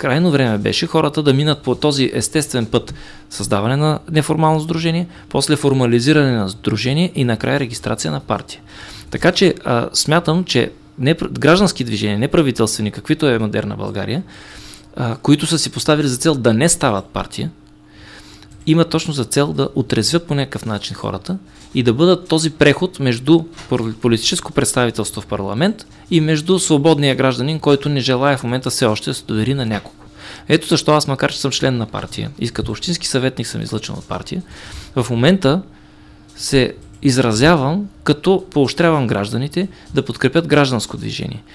крайно време беше хората да минат по този естествен път създаване на неформално сдружение, после формализиране на сдружение и накрая регистрация на партия. Така че смятам, че граждански движения, неправителствени, каквито е модерна България, които са си поставили за цел да не стават партия, има точно за цел да отрезвят по някакъв начин хората и да бъдат този преход между политическо представителство в парламент и между свободния гражданин, който не желая в момента все още да се довери на някого. Ето защо аз, макар че съм член на партия и като общински съветник съм излъчен от партия, в момента се изразявам, като поощрявам гражданите да подкрепят гражданско движение.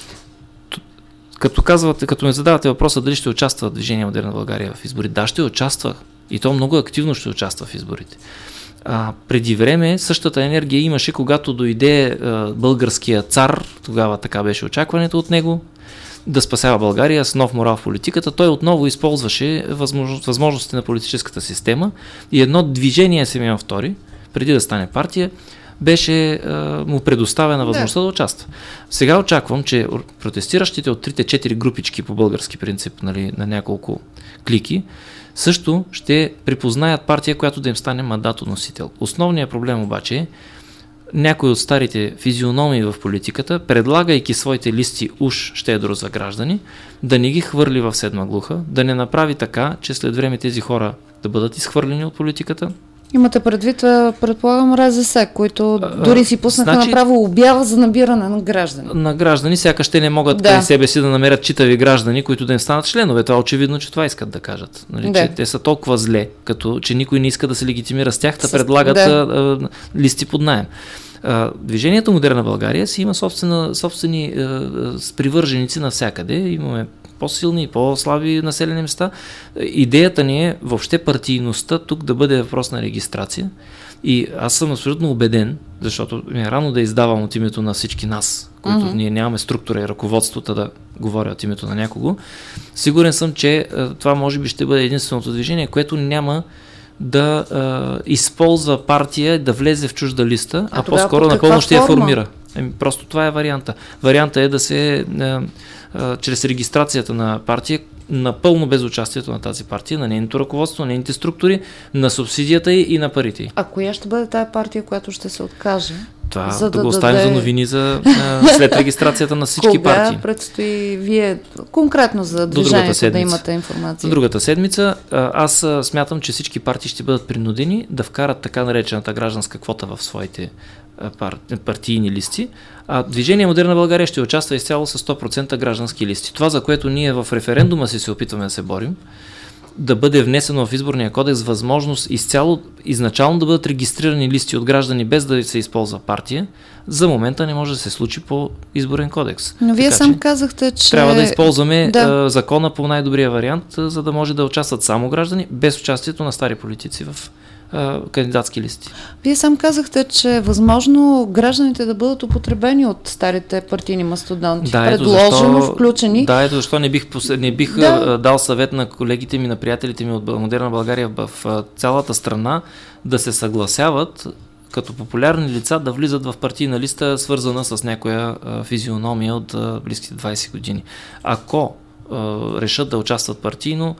Като ме задавате въпроса дали ще участва Движение Модерна България в избори, да, ще участва и то много активно ще участва в изборите. Преди време същата енергия имаше, когато дойде българския цар, тогава така беше очакването от него, да спасява България с нов морал в политиката. Той отново използваше възможностите на политическата система и едно движение Симеон II, преди да стане партия, беше му предоставена възможността да участва. Сега очаквам, че протестиращите от 3-4 групички по български принцип, нали, на няколко клики, също ще припознаят партия, която да им стане мандатоносител. Основният проблем обаче е някои от старите физиономии в политиката, предлагайки своите листи уж щедро за граждани, да не ги хвърли в седма глуха, да не направи така, че след време тези хора да бъдат изхвърлени от политиката. Имате предвид, предполагам, РЗС, които дори си пуснаха направо обява за набиране на граждани. На граждани, сякаш те не могат при себе си да намерят читави граждани, които да им станат членове. Това очевидно, че това искат да кажат. Нали? Че те са толкова зле, че никой не иска да се легитимира с тях, да предлагат листи под наем. Движението Модерна България си има собствени привърженици навсякъде. Имаме по-силни и по-слаби населени места. Идеята ни е въобще партийността тук да бъде въпрос на регистрация. И аз съм абсолютно убеден, защото ми е рано да издавам от името на всички нас, които ние нямаме структура и ръководството да говоря от името на някого. Сигурен съм, че това може би ще бъде единственото движение, което няма да използва партия, да влезе в чужда листа, а по-скоро напълно ще я формира. Просто това е варианта. Варианта е да се чрез регистрацията на партия, напълно без участието на тази партия, на нейното ръководство, на нейните структури, на субсидията и на парите. А коя ще бъде тая партия, която ще се откаже? Това да го оставим за новини след регистрацията на всички партии. Кога предстои вие конкретно за движението да имате информация? До другата седмица. Аз смятам, че всички партии ще бъдат принудени да вкарат така наречената гражданска квота в своите партийни листи, а Движение Модерна България ще участва изцяло с 100% граждански листи. Това, за което ние в референдума се опитваме да се борим, да бъде внесено в изборния кодекс възможност изначално да бъдат регистрирани листи от граждани без да се използва партия, за момента не може да се случи по изборен кодекс. Но вие сам казахте, че трябва да използваме закона по най-добрия вариант, за да може да участват само граждани, без участието на стари политици в кандидатски листи. Вие сам казахте, че е възможно гражданите да бъдат употребени от старите партийни мастодонти. Предложено, включени. Да, ето защо не бих дал съвет на колегите ми, на приятелите ми от Модерна България в цялата страна да се съгласяват като популярни лица да влизат в партийна листа, свързана с някоя физиономия от близките 20 години. Ако решат да участват партийно,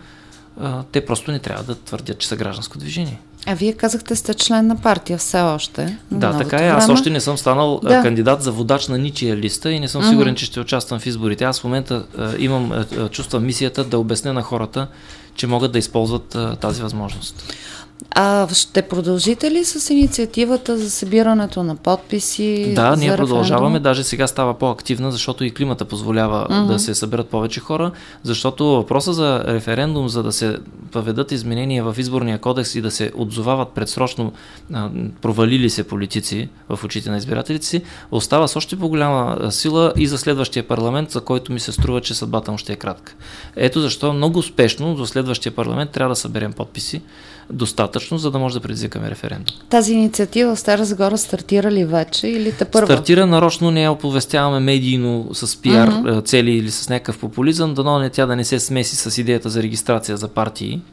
те просто не трябва да твърдят, че са гражданско движение. А вие казахте, сте член на партия все още. Да, така е. Аз още не съм станал кандидат за водач на ничия листа и не съм сигурен, че ще участвам в изборите. Аз в момента чувствам мисията да обясня на хората, че могат да използват тази възможност. А ще продължите ли с инициативата за събирането на подписи? Да, ние продължаваме, даже сега става по-активна, защото и климата позволява да се съберат повече хора, защото въпроса за референдум, за да се въведат изменения в изборния кодекс и да се отзовават предсрочно провалили се политици в очите на избирателите си, остава с още по-голяма сила и за следващия парламент, за който ми се струва, че съдбата му ще е кратка. Ето защо много успешно до следващия парламент трябва да съберем подписи достатъчно, за да може да предизвикаме референдум. Тази инициатива в Стара Загора стартира ли вече или тепърва? Стартира, нарочно не я оповестяваме медийно с пиар цели или с някакъв популизъм, дано тя да не се смеси с идеята за регистрация за партии,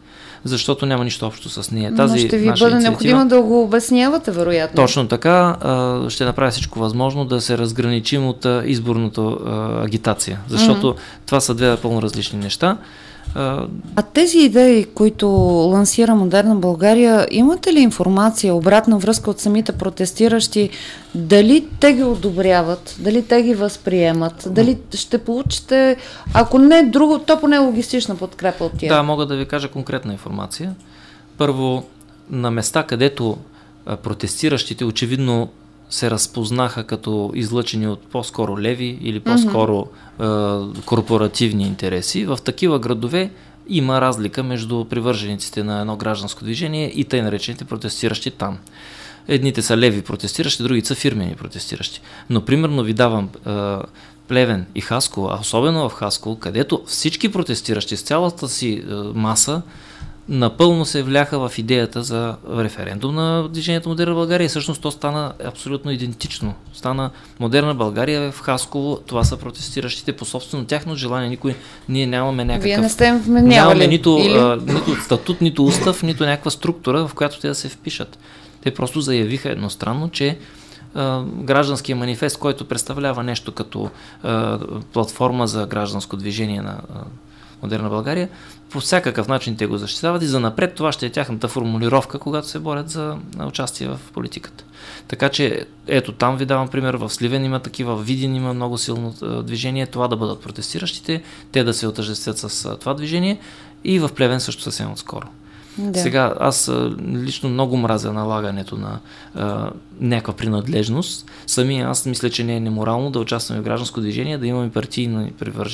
защото няма нищо общо с нея. Но ще ви бъде необходимо да го обяснявате, вероятно. Точно така. Ще направя всичко възможно да се разграничим от изборната агитация, защото това са две напълно различни неща. А тези идеи, които лансира Модерна България, имате ли информация, обратна връзка от самите протестиращи, дали те ги одобряват, дали те ги възприемат, дали ще получите, ако не друго, то поне логистична подкрепа от тях? Да, мога да ви кажа конкретна информация. Първо, на места, където протестиращите очевидно се разпознаха като излъчени от по-скоро леви или по-скоро корпоративни интереси. В такива градове има разлика между привържениците на едно гражданско движение и тъй наречените протестиращи там. Едните са леви протестиращи, другите са фирмени протестиращи. Но примерно ви давам Плевен и Хасково, а особено в Хасково, където всички протестиращи с цялата си маса напълно се вляха в идеята за референдум на движението Модерна България и всъщност то стана абсолютно идентично. Стана Модерна България в Хасково, това са протестиращите по собствено тяхно желание. Ние нямаме някакъв... Вие не сте вменявали? Нямаме нито статут, нито устав, нито някаква структура, в която те да се впишат. Те просто заявиха едностранно, че гражданския манифест, който представлява нещо като платформа за гражданско движение на Модерна България, по всякакъв начин те го защитават и занапред това ще е тяхната формулировка, когато се борят за участие в политиката. Така че ето там ви давам пример, в Сливен има такива, в Видин има много силно движение, това да бъдат протестиращите, те да се отъждествят с това движение и в Плевен също съвсем отскоро. Да. Сега, аз лично много мразя налагането на някаква принадлежност. Самия аз мисля, че не е неморално да участваме в гражданско движение, да имаме партийно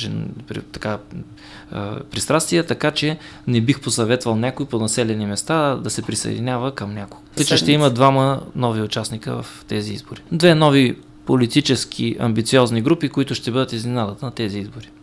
пристрастия, така че не бих посъветвал някой по населени места да се присъединява към някого. Тъй, че ще има двама нови участника в тези избори. Две нови политически амбициозни групи, които ще бъдат изненадата на тези избори.